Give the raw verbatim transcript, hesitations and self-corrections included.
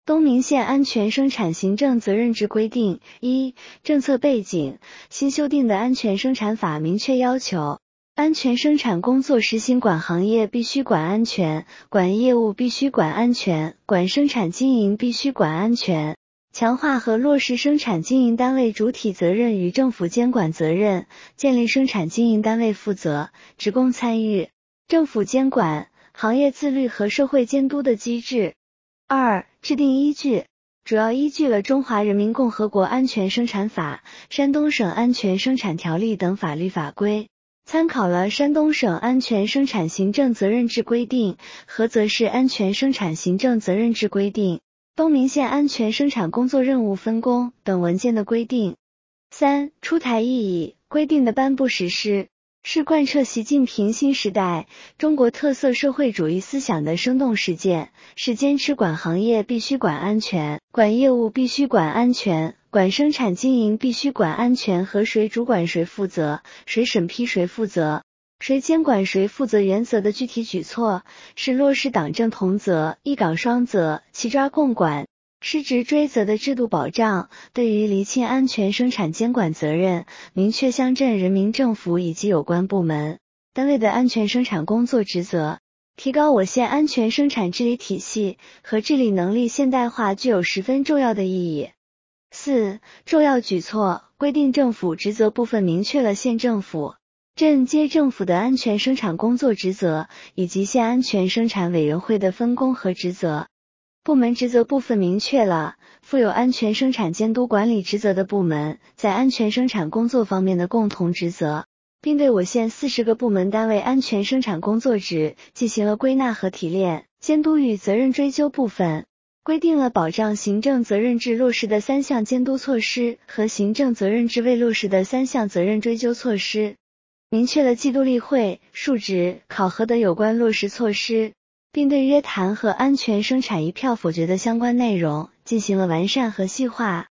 东明县安全生产行政责任制规定：一、政策背景，新修订的安全生产法明确要求，安全生产工作实行管行业必须管安全，管业务必须管安全，管生产经营必须管安全，强化和落实生产经营单位主体责任与政府监管责任，建立生产经营单位负责、职工参与、政府监管、行业自律和社会监督的机制。二、制定依据，主要依据了《中华人民共和国安全生产法》、山东省安全生产条例等法律法规，参考了山东省安全生产行政责任制规定、菏泽市安全生产行政责任制规定、东明县安全生产工作任务分工等文件的规定。三、出台意义，规定的颁布实施，是贯彻习近平新时代中国特色社会主义思想的生动实践，是坚持管行业必须管安全，管业务必须管安全，管生产经营必须管安全和谁主管谁负责，谁审批谁负责，谁监管谁负责原则的具体举措，是落实党政同责、一岗双责、齐抓共管、失职追责的制度保障，对于厘清安全生产监管责任，明确乡镇人民政府以及有关部门单位的安全生产工作职责，提高我县安全生产治理体系和治理能力现代化具有十分重要的意义。四、重要举措，规定政府职责部分明确了县政府、镇街政府的安全生产工作职责，以及县安全生产委员会的分工和职责。部门职责部分明确了负有安全生产监督管理职责的部门在安全生产工作方面的共同职责，并对我县四十个部门单位安全生产工作职进行了归纳和提炼。监督与责任追究部分，规定了保障行政责任制落实的三项监督措施和行政责任制未落实的三项责任追究措施，明确了季度例会、述职、考核的有关落实措施，并对约谈和安全生产一票否决的相关内容进行了完善和细化。